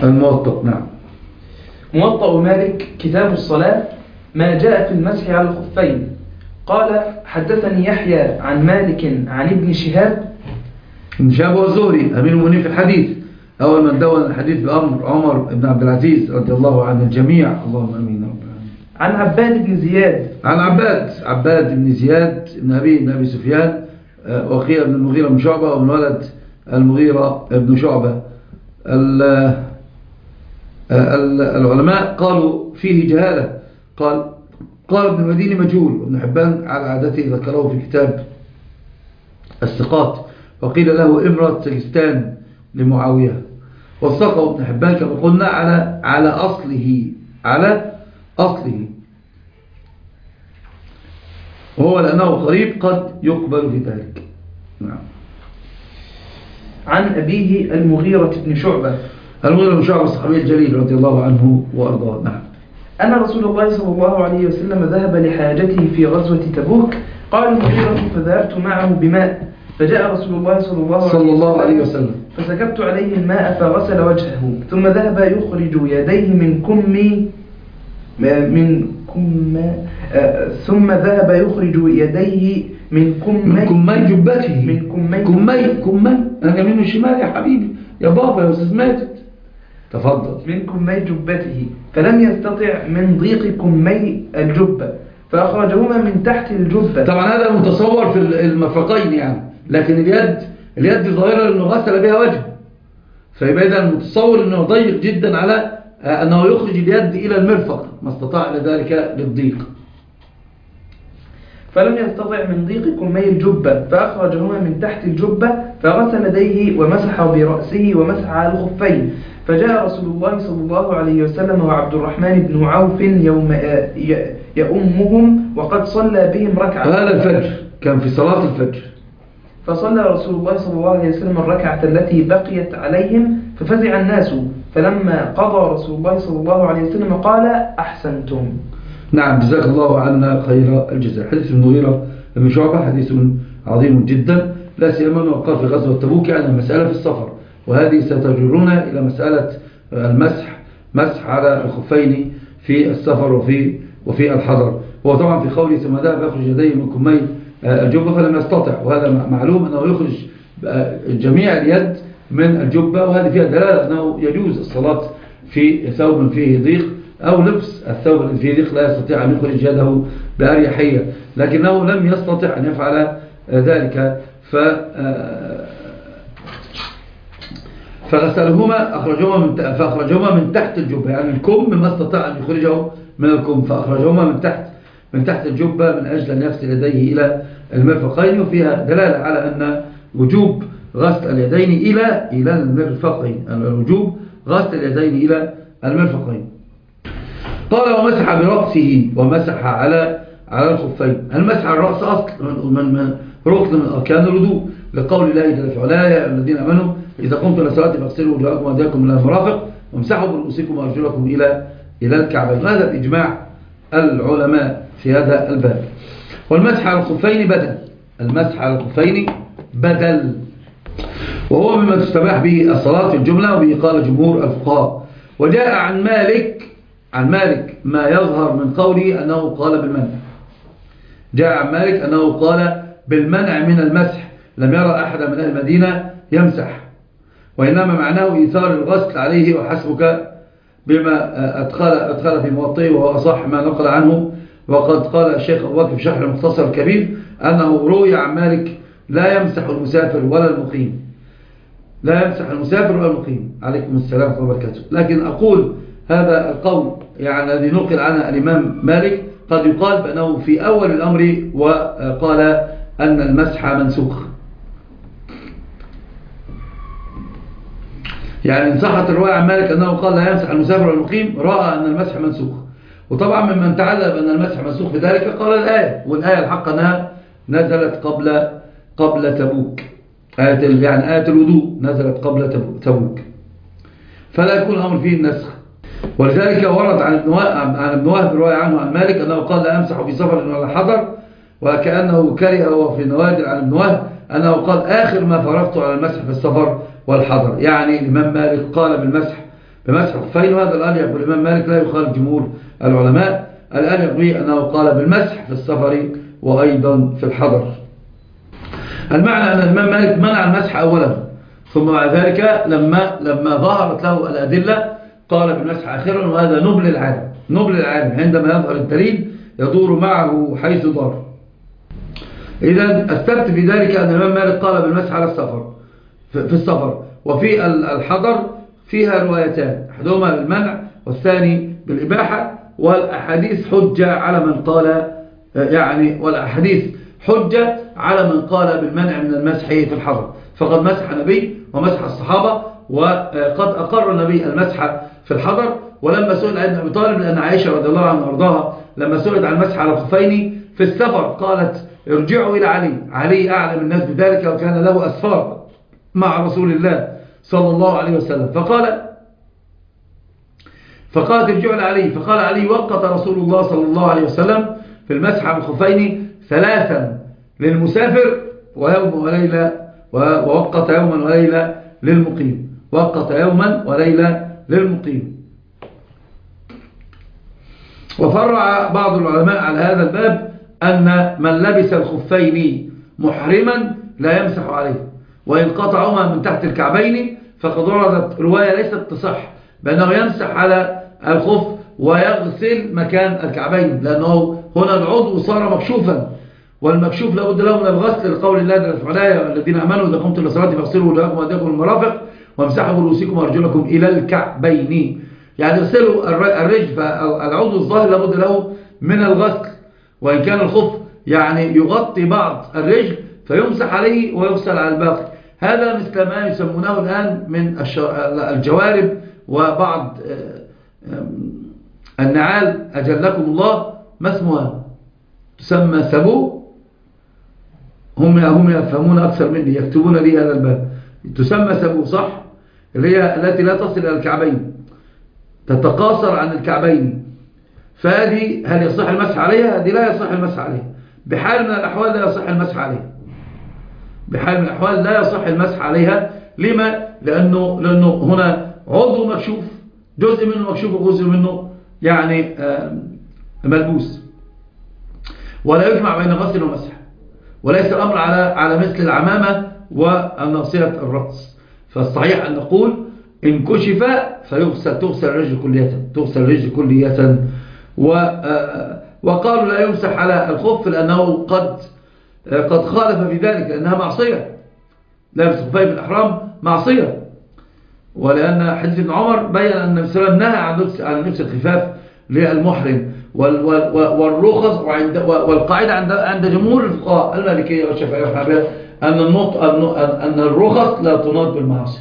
الموطأ. نعم. موطأ مالك كتاب الصلاة ما جاء في المسح على الخفين. قال حدثني يحيى عن مالك عن ابن شهاب. ابن شهاب والزهري أمير المؤمنين في الحديث، أول من دون الحديث بأمر عمر بن عبد العزيز رضي الله عن الجميع، اللهم أمين رب العالمين. عن عباد بن زياد، عن عباد بن زياد بن أبي سفيان، وقيل بن المغيرة بن شعبة، ومن ولد المغيرة بن شعبة. العلماء قالوا فيه جهالة، قال ابن المديني مجهول، وابن حبان على عادته ذكره في كتاب الثقات، وقيل له إمرة سجستان لمعاوية، وثقه ابن حبان كما قلنا على أصله، وهو لأنه قريب قد يقبل في ذلك. نعم. عن أبيه المغيرة بن شعبة. المغيرة بن شعبة الصحابي الجليل رضي الله عنه وأرضاه. نعم. أن رسول الله صلى الله عليه وسلم ذهب لحاجته في غزوة تبوك. قال المغيرة فذهبت معه بماء، فجاء رسول الله صلى الله عليه وسلم فسكبت عليه الماء فغسل وجهه، ثم ذهب يخرج يديه ثم ذهب يخرج يديه من كمي جبته. كمي أنا من الشمال يا حبيبي يا بابا يا أستاذ ماجد، تفضل. من كمي جبته، فلم يستطع من ضيق كمي الجبة فأخرجهما من تحت الجبة. طبعا هذا متصور في المرفقين يعني، لكن اليد ظاهرة أنه غسل بها وجهه، فيبقى إذا متصور أنه ضيق جدا على أنه يخرج اليد إلى المرفق، ما استطاع لذلك للضيق. فلم يستطع من ضيق كمي الجبة فأخرجهما من تحت الجبة، فغسل يديه ومسح برأسه ومسح على الخفين. فجاء رسول الله صلى الله عليه وسلم وعبد الرحمن بن عوف يوم يؤمهم وقد صلى بهم ركعة. هذا الفجر كان في صلاة الفجر، فصلى رسول الله صلى الله عليه وسلم الركعة التي بقيت عليهم، ففزع الناس، فلما قضى رسول الله صلى الله عليه وسلم قال أحسنتم. نعم، جزاك الله عنا خير الجزاء. حديث المغيرة بن شعبة حديث عظيم جدا، لا سيما أنه قال في غزوة تبوك يعني المسألة في السفر، وهذه ستجرنا إلى مسألة مسح على الخفين في السفر وفي الحضر. هو طبعا في قوله ثم ذهب يخرج يديه من كمي الجبة فلم يستطع، وهذا معلوم أنه يخرج جميع اليد من الجبة، وهذه فيها دلالة أنه يجوز الصلاة في ثوب فيه ضيق، أو لبس الثوب الذي فيه ضيق لا يستطيع أن يخرج يده بأريحية، لكنه لم يستطع أن يفعل ذلك فغسلهما فأخرجهما من تحت الجبة، يعني الكم ما استطاع أن يخرجه من الكم، فأخرجهما من تحت الجبة من أجل أن يغسل يديه إلى المرفقين، وفيها دلالة على أن وجوب غسل اليدين إلى المرفقين، الوجوب غسل اليدين إلى المرفقين. قال ومسح برأسه ومسح على الخفين. المسح على الرأس أصل من ركن من أركان الوضوء، لقول الله جل وعلا يا الذين آمنوا إذا قمتم إلى الصلاة فاغسلوا وجوهكم وأيديكم إلى المرافق وامسحوا برؤوسكم وأرجلكم إلى الكعبين. هذا بإجماع العلماء في هذا الباب. والمسح على الخفين بدل، المسح على الخفين بدل، وهو مما تستباح به الصلاة في الجملة، وبه قال جمهور الفقهاء. وجاء عن مالك ما يظهر من قوله أنه قال بالمنع. جاء عن مالك أنه قال بالمنع من المسح، لم يرى أحد من أهل المدينة يمسح، وإنما معناه إيثار الغسل عليه، وحسبك بما أدخل في موطئه وهو أصح ما نقل عنه. وقد قال الشيخ أبو بكر في شرح المختصر الكبير أنه روي عن مالك لا يمسح المسافر ولا المقيم، عليكم السلام ورحمة الله وبركاته. لكن أقول هذا القول يعني الذي نقل عنه الإمام مالك قد يقال بأنه في أول الأمر، وقال أن المسح منسوخ، يعني إن صحت الرواية عن مالك أنه قال لا يمسح المسافر والمقيم، رأى أن المسح منسوخ. وطبعا ممن تعلم بأن المسح منسوخ بذلك قال الآية، والآية الحق أنها نزلت قبل تبوك، آية الوضوء نزلت قبل تبوك، فلا يكون الأمر فيه النسخ. ولذلك ورد عن ابن وهب رواية عنه عن مالك أنه قال لا يمسح في سفر ولا حضر، وكأنه كره وفي نوادر عن ابن وهب أنه قال آخر ما فرغت على المسح في السفر والحضر، يعني الإمام مالك قال بالمسح بمسح الخفين، وهذا الأرجح والإمام مالك لا يخالف جمهور العلماء. الأرجح به أنه قال بالمسح في السفر وأيضا في الحضر. المعنى أن الإمام مالك منع المسح أولا، ثم بعد ذلك لما ظهرت له الأدلة قال بالمسح آخرا، وهذا نبل العالم عندما يظهر الدليل يدور معه حيث دار. إذن استبت في ذلك أن الإمام مالك قال بالمسح على السفر في السفر، وفي الحضر فيها روايتان، أحدهما بالمنع والثاني بالإباحة، والأحاديث حجة على من قال والأحاديث حجة على من قال بالمنع من المسح في الحضر. فقد مسح النبي ومسح الصحابة، وقد أقر النبي المسح في الحضر. ولما سئل عن أبي طالب، لأن عائشة رضي الله عنها وارضاها لما سئلت عن المسح على الخفين في السفر قالت ارجعوا إلى علي أعلم الناس بذلك، وكان له أسفار مع رسول الله صلى الله عليه وسلم. فقالت ارجعوا إلى علي، فقال علي وقت رسول الله صلى الله عليه وسلم في المسح على الخفين 3 للمسافر ويوم وليلة، ووقت يوما وليلة للمقيم، وقت يوما وليلة للمقيم. وفرع بعض العلماء على هذا الباب أن من لبس الخفين محرما لا يمسح عليه، وإن قطعهما من تحت الكعبين فقد وردت رواية ليست تصح بأنه يمسح على الخف ويغسل مكان الكعبين، لأنه هنا العضو صار مكشوفا، والمكشوف لابد له من الغسل، لقول الله جل وعلا الذين آمنوا إذا قمتم للصلاة فاغسلوا وجوهكم وأيديكم المرافق وامسحوا برؤوسكم وأرجلكم إلى الكعبين، يعني اغسلوا الرجل، فالعضو الظاهر لابد له من الغسل، وإن كان الخف يغطي بعض الرجل فيمسح عليه ويغسل على الباقي. هذا مثل ما يسمونه الآن من الجوارب وبعض النعال أجلكم الله، ما اسمها؟ تسمى سبو. هم يفهمون أكثر مني، يكتبون لي هذا الباب. تسمى سبو صح؟ اللي هي التي لا تصل إلى الكعبين، تتقاصر عن الكعبين. فهذه هل يصح المسح عليها؟ هذه لا يصح المسح عليها بحال من الأحوال، لا يصح المسح عليها بحال من الأحوال، لا يصح المسح عليها. لما؟ لأنه هنا عضو مكشوف، جزء منه مكشوف وجزء منه ملبوس، ولا يجمع بين غسل ومسح، وليس الأمر على مثل العمامة والناصية الرأس. فالصحيح أن نقول إن كشف تغسل الرجل كلية، وقالوا لا يمسح على الخف لأنه قد خالف في ذلك، لأنها معصية، لابس خفين في الإحرام معصية، ولأن حديث ابن عمر بيّن أن النبي صلى الله عليه وسلم نهى عن لبس الخفاف للمحرم. والرخص والقاعدة عند جمهور الفقهاء المالكية والشافعية والحنابلة أن الرخص لا تناط بالمعاصي،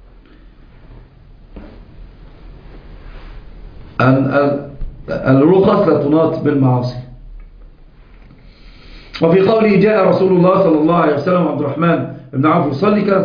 الرخص لا تناط بالمعاصي. وفي قوله جاء رسول الله صلى الله عليه وسلم وعبد الرحمن بن عوف يصلي، كانت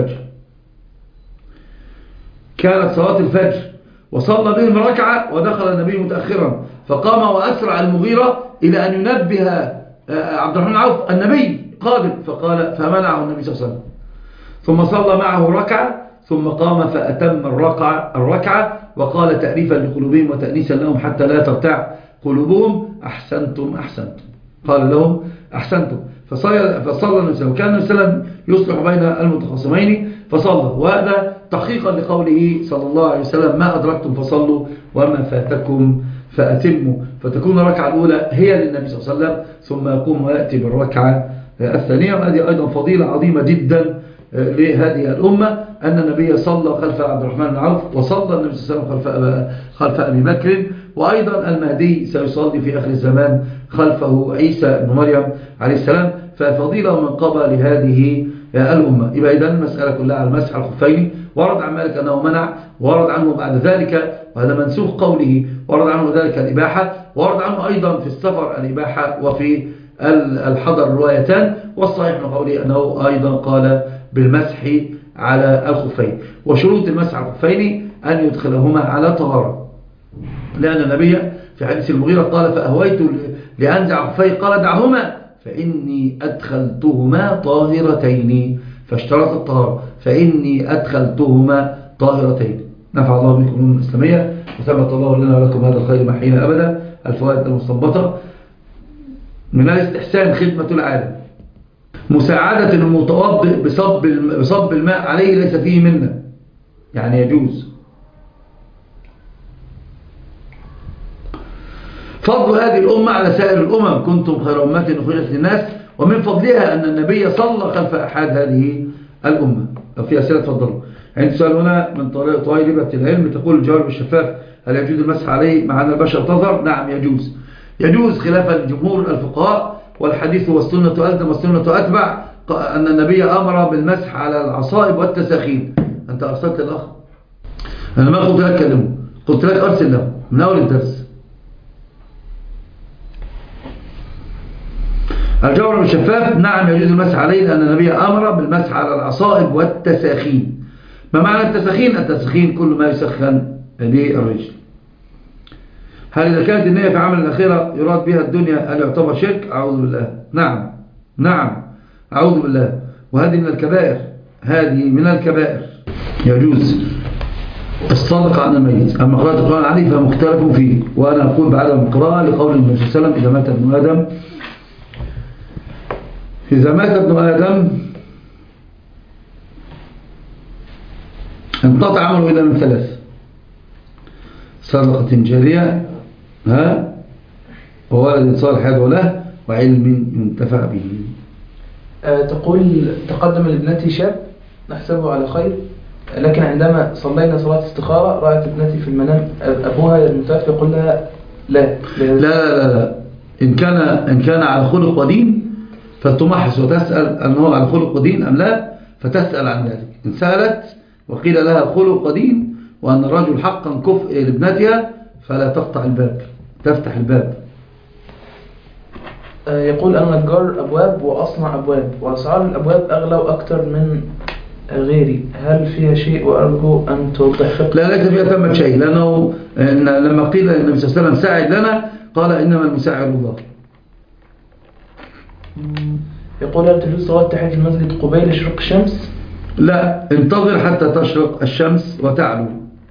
صلاة الفجر وصلى بهم ركعة، ودخل النبي متأخرا فقام وأسرع المغيرة إلى أن ينبه عبد الرحمن بن عوف النبي قادم، فمنعه النبي صلى الله عليه وسلم، ثم صلى معه ركعة، ثم قام فأتم الركعة وقال تأليفا لقلوبهم وتأنيسا لهم حتى لا ترتاع قلوبهم أحسنتم قال لهم أحسنتم. فصلى النبي صلى الله عليه وسلم، وكان النبي صلى الله عليه وسلم يصلح بين المتخاصمين فصلى، وهذا تحقيقا لقوله صلى الله عليه وسلم ما أدركتم فصلوا وما فاتكم فأتموا، فتكون الركعة الأولى هي للنبي صلى الله عليه وسلم، ثم يقوم ويأتي بالركعة الثانية. وهذه أيضا فضيلة عظيمة جدا لهذه الأمة، أن النبي صلى خلف عبد الرحمن بن عوف، وصلى النبي صلى الله عليه وسلم خلف أبي بكر، وأيضا المهدي سيصلي في آخر الزمان خلفه عيسى بن مريم عليه السلام، ففضيلة ومنقبة لهذه الأمة. يبقى إذن المسألة كلها على المسح على الخفين. ورد عن مالك أنه منع، ورد عنه بعد ذلك، وهذا منسوخ قوله، ورد عنه ذلك الإباحة، ورد عنه أيضا في السفر الإباحة، وفي الحضر روايتان، والصحيح من قوله أنه أيضا قال بالمسح على الخفين. وشروط المسح على الخفين أن يدخلهما على طهارة، لأن النبي في حديث المغيرة قال فأهويت لأنزع خفين، قال دعهما فإني أدخلتهما طاهرتين، فاشترط الطهارة، فإني أدخلتهما طاهرتين. نفع الله بكم الأمة الإسلامية، وثبت الله لنا ولكم هذا الخير محينا أبدا. الفوائد المستنبطة: من الاستحسان خدمة العالم، مساعدة المتوضئ بصب الماء عليه ليس فيه منه، يعني يجوز. فضل هذه الأمة على سائر الأمم، كنتم خير أمة أخرجت للناس، ومن فضلها أن النبي صلى خلف أحد هذه الأمة. لو في أسئلة تفضلوا. عند سؤال هنا من طالبة العلم تقول: الجواب الشفاف هل يجوز المسح عليه مع أن البشر تظهر؟ نعم يجوز، يجوز خلافا جمهور الفقهاء، والحديث والسنة ألزم والسنة أتبع، أن النبي أمر بالمسح على العصائب والتساخين. أنت أرسلت الأخ، أنا ما قلت لك كلمه، قلت لك أرسل له من أول الدرس. الجواب الشفاف: نعم يجوز المسح عليه لأن النبي أمر بالمسح على العصائب والتساخين. ما معنى التساخين؟ التساخين كل ما يسخن بالرجل. هل إذا كانت النية في عمل الأخيرة يراد بها الدنيا هل يعتبر شرك؟ أعوذ بالله. نعم أعوذ بالله، وهذه من الكبائر، هذه من الكبائر. يجوز الصدقة عن الميت. أما قراءة القرآن عليه فمختلف فيه، وأنا أقول بعدم القراءة لقول النبي صلى الله عليه وسلم: إذا مات ابن آدم انقطع عمله إلا من ثلاث: صدقة جارية، وولد صالح يدعو له، وعلم ينتفع به. تقول: تقدم لابنتي شاب نحسبه على خير، لكن عندما صلينا صلاة استخارة رأت ابنتي في المنام أبوها المتوفى يقول لها لا. إن كان على خلق ودين فتمحص وتسأل أنه على خلق ودين أم لا، فتسأل عن ذلك. إن سألت وقيل لها خلق ودين وأن الرجل حقا كفء لابنتها فلا تقطع الباب، تفتح الباب. يقول: أنا نجار أبواب وأصنع أبواب، وأسعار الأبواب أغلى وأكثر من غيري، هل فيها شيء؟ وأرجو أن توضح. لا، ليس فيها ثمة شيء، لأنه لما قيل للنبي صلى الله عليه وسلم ساعد لنا قال: إنما المساعد الله. يقول: هل تجوز صلاة تحية المسجد قبيل شروق الشمس؟ لا، انتظر حتى تشرق الشمس وتعلو.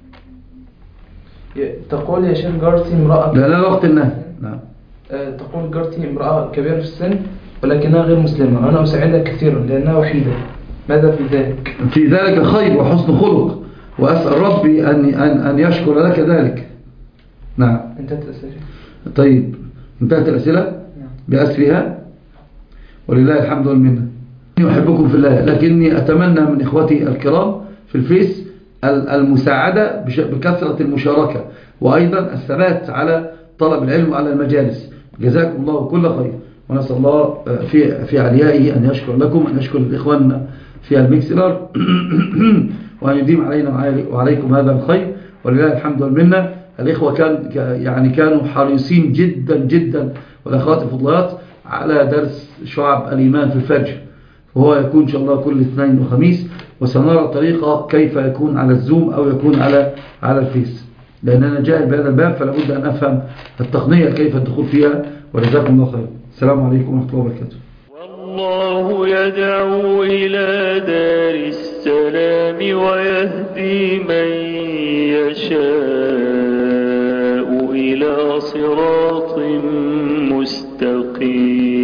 تقول: يا شيخ جارتي امرأة، لا وقت النهي. نعم. تقول: جارتي امرأة كبيرة في السن ولكنها غير مسلمة، وأنا أساعدها كثيرا لأنها وحيدة، ماذا في ذلك؟ في ذلك خير وحسن خلق، وأسأل ربي أن يشكر لك ذلك. نعم. انتهت الأسئلة. طيب، انتهت الأسئلة. نعم. بأسرها، ولله الحمد والمنة. أحبكم في الله، لكني أتمنى من إخوتي الكرام في الفيس المساعدة بكثرة المشاركة، وأيضا الثبات على طلب العلم وعلى المجالس. جزاكم الله كل خير، ونسأل الله في عليائه أن يشكر لكم، أن يشكر الإخوان في الميكسلر وأن يديم علينا وعليكم هذا الخير، ولله الحمد والمنة. الإخوة كانوا حريصين جدا جدا، والأخوات الفضلات، على درس شعب الإيمان في الفجر، وهو يكون إن شاء الله كل اثنين وخميس، وسنرى طريقة كيف يكون على الزوم أو يكون على الفيس، لأننا جاهل بهذا الباب، فلا بد أن أفهم التقنية كيف الدخول فيها. وجزاكم الله خير. السلام عليكم ورحمة الله وبركاته. والله يدعو إلى دار السلام ويهدي من يشاء إلى صراط مستقيم.